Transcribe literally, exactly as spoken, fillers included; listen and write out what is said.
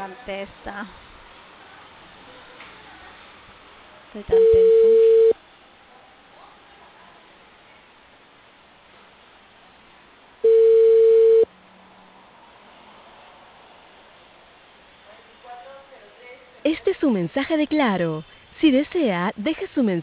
contesta. Estoy tan tensa. Este es un mensaje de Claro. Si desea, deje su mensaje.